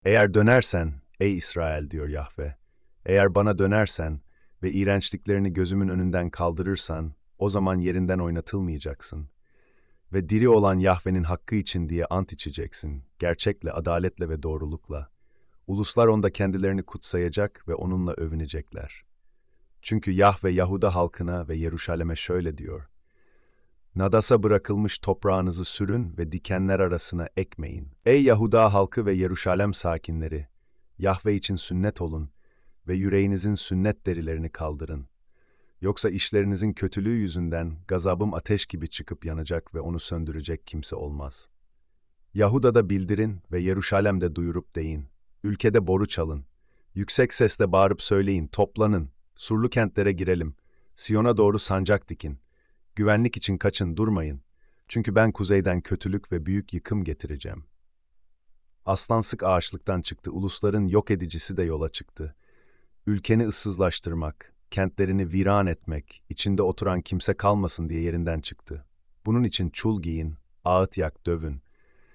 Eğer dönersen, ey İsrail diyor Yahve, eğer bana dönersen ve iğrençliklerini gözümün önünden kaldırırsan, o zaman yerinden oynatılmayacaksın. Ve diri olan Yahve'nin hakkı için diye ant içeceksin, gerçekle, adaletle ve doğrulukla. Uluslar onda kendilerini kutsayacak ve onunla övünecekler. Çünkü Yahve Yahuda halkına ve Yeruşalim'e şöyle diyor: Nadasa bırakılmış toprağınızı sürün ve dikenler arasına ekmeyin. Ey Yahuda halkı ve Yeruşalem sakinleri! Yahve için sünnet olun ve yüreğinizin sünnet derilerini kaldırın. Yoksa işlerinizin kötülüğü yüzünden gazabım ateş gibi çıkıp yanacak ve onu söndürecek kimse olmaz. Yahuda'da bildirin ve Yeruşalem'de duyurup deyin. Ülkede boru çalın. Yüksek sesle bağırıp söyleyin, toplanın. Surlu kentlere girelim. Siyon'a doğru sancak dikin. Güvenlik için kaçın, durmayın. Çünkü ben kuzeyden kötülük ve büyük yıkım getireceğim. Aslan sık ağaçlıktan çıktı, ulusların yok edicisi de yola çıktı. Ülkeni ıssızlaştırmak, kentlerini viran etmek, içinde oturan kimse kalmasın diye yerinden çıktı. Bunun için çul giyin, ağıt yak, dövün.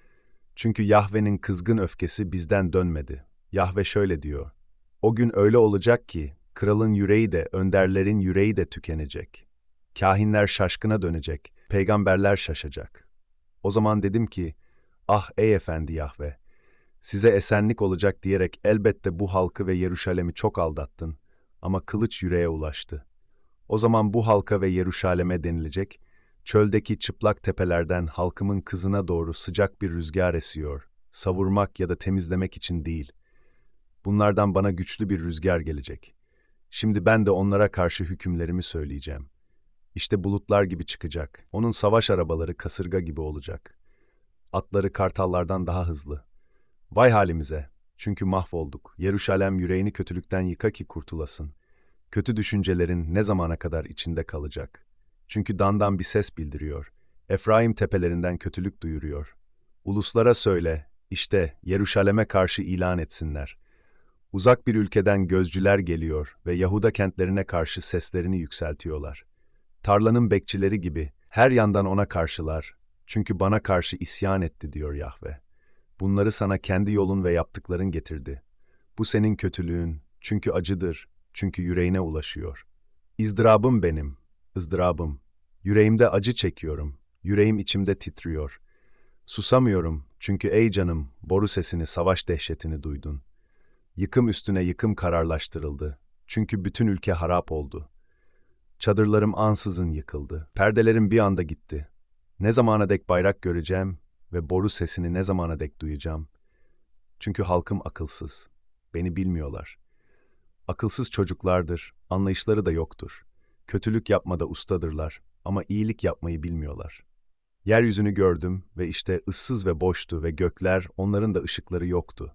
Çünkü Yahve'nin kızgın öfkesi bizden dönmedi. Yahve şöyle diyor: O gün öyle olacak ki, kralın yüreği de, önderlerin yüreği de tükenecek. Kâhinler şaşkına dönecek, peygamberler şaşacak. O zaman dedim ki, ah ey efendi Yahve, size esenlik olacak diyerek elbette bu halkı ve Yeruşalem'i çok aldattın ama kılıç yüreğe ulaştı. O zaman bu halka ve Yeruşalem'e denilecek, çöldeki çıplak tepelerden halkımın kızına doğru sıcak bir rüzgar esiyor, savurmak ya da temizlemek için değil. Bunlardan bana güçlü bir rüzgar gelecek. Şimdi ben de onlara karşı hükümlerimi söyleyeceğim. İşte bulutlar gibi çıkacak. Onun savaş arabaları kasırga gibi olacak. Atları kartallardan daha hızlı. Vay halimize! Çünkü mahvolduk. Yeruşalem yüreğini kötülükten yıka ki kurtulasın. Kötü düşüncelerin ne zamana kadar içinde kalacak? Çünkü Dan'dan bir ses bildiriyor. Efraim tepelerinden kötülük duyuruyor. Uluslara söyle, işte Yeruşalem'e karşı ilan etsinler. Uzak bir ülkeden gözcüler geliyor ve Yahuda kentlerine karşı seslerini yükseltiyorlar. Tarlanın bekçileri gibi her yandan ona karşılar. Çünkü bana karşı isyan etti diyor Yahve. Bunları sana kendi yolun ve yaptıkların getirdi. Bu senin kötülüğün, çünkü acıdır, çünkü yüreğine ulaşıyor. İzdırabım benim, ızdırabım. Yüreğimde acı çekiyorum, yüreğim içimde titriyor. Susamıyorum, çünkü ey canım, boru sesini, savaş dehşetini duydun. Yıkım üstüne yıkım kararlaştırıldı. Çünkü bütün ülke harap oldu. Çadırlarım ansızın yıkıldı. Perdelerim bir anda gitti. Ne zamana dek bayrak göreceğim ve boru sesini ne zamana dek duyacağım? Çünkü halkım akılsız. Beni bilmiyorlar. Akılsız çocuklardır, anlayışları da yoktur. Kötülük yapmada ustadırlar ama iyilik yapmayı bilmiyorlar. Yeryüzünü gördüm ve işte ıssız ve boştu ve gökler, onların da ışıkları yoktu.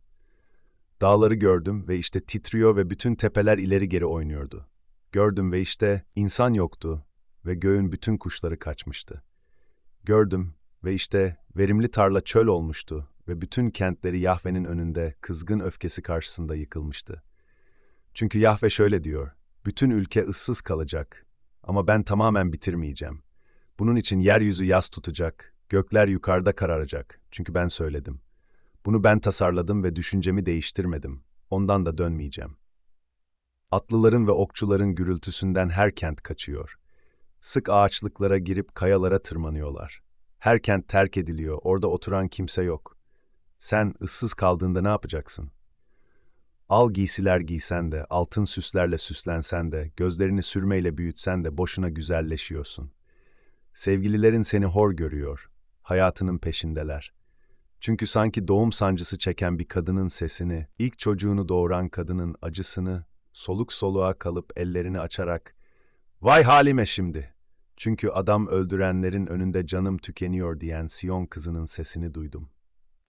Dağları gördüm ve işte titriyor ve bütün tepeler ileri geri oynuyordu. Gördüm ve işte insan yoktu ve göğün bütün kuşları kaçmıştı. Gördüm ve işte verimli tarla çöl olmuştu ve bütün kentleri Yahve'nin önünde kızgın öfkesi karşısında yıkılmıştı. Çünkü Yahve şöyle diyor: bütün ülke ıssız kalacak ama ben tamamen bitirmeyeceğim. Bunun için yeryüzü yas tutacak, gökler yukarıda kararacak. Çünkü ben söyledim. Bunu ben tasarladım ve düşüncemi değiştirmedim. Ondan da dönmeyeceğim. Atlıların ve okçuların gürültüsünden her kent kaçıyor. Sık ağaçlıklara girip kayalara tırmanıyorlar. Her kent terk ediliyor, orada oturan kimse yok. Sen ıssız kaldığında ne yapacaksın? Al giysiler giysen de, altın süslerle süslensen de, gözlerini sürmeyle büyütsen de boşuna güzelleşiyorsun. Sevgililerin seni hor görüyor, hayatının peşindeler. Çünkü sanki doğum sancısı çeken bir kadının sesini, ilk çocuğunu doğuran kadının acısını, soluk soluğa kalıp ellerini açarak, "Vay halime şimdi! Çünkü adam öldürenlerin önünde canım tükeniyor" diyen Siyon kızının sesini duydum.